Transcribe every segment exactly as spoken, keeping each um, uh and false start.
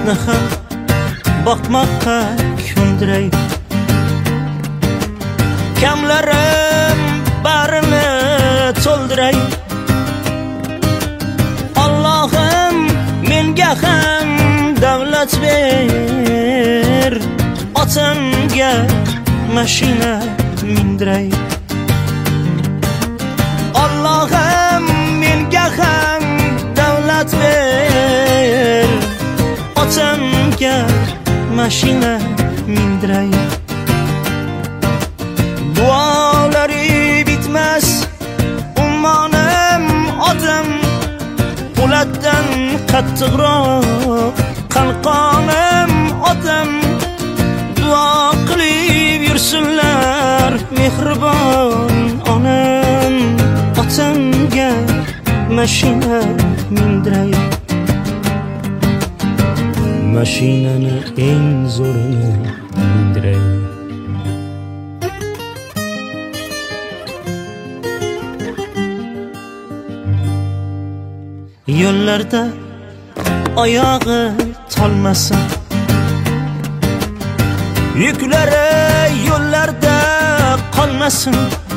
otni ham boqmoqqa ko'ndiray. Kamlarim barini to'ldiray. Allohim menga ham davlat ber, otamga mashina mindiray. Allohim menga ham davlat ber, otamga mashina mindiray. Duolari bitmas ummonim otam, po'latdan qattiqroq qalqonim otam. Duo qilib yursinlar mehribon onam, otamga mashina mindiray. Mashinani eng zo'rini mindiray. Yo'llarda oyog'i tolmasin, yuklari yo'llarda qolmasin.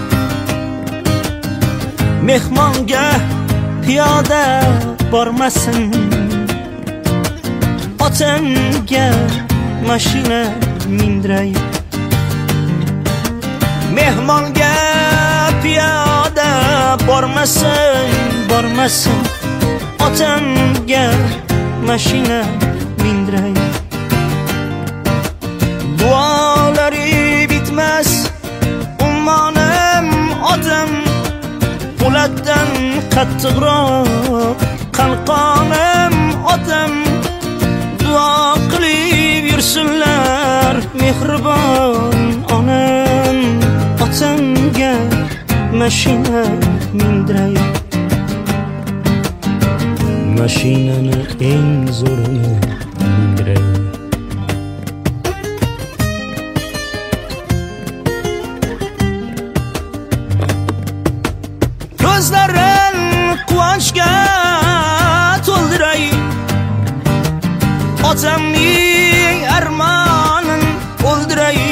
Mehmonga piyoda bormasin, otamga mashina mindiray. Mehmonga piyoda bormasin, bormasin, otamga mashina mindiray. Duolari bitmas ummonim otam, po'latdan qattiqroq qalqonim otam. Duo qilib yursinlar mehribon onam, otamga mashina mindiray. Mashinani eng zo'rini mindiray. Ko'zlarin quvonchga to'ldiray. Otamning armonin o'ldiray.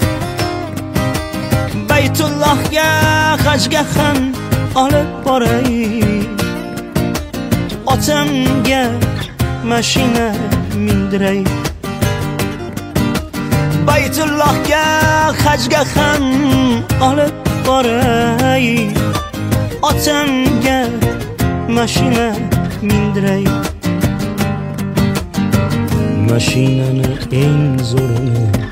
Baytullohga hajga ham olib boray. Otamga mashina mindiray. Baytullohga hajga ham olib boray. Otamga mashina mindiray. Mashinani eng zo'rini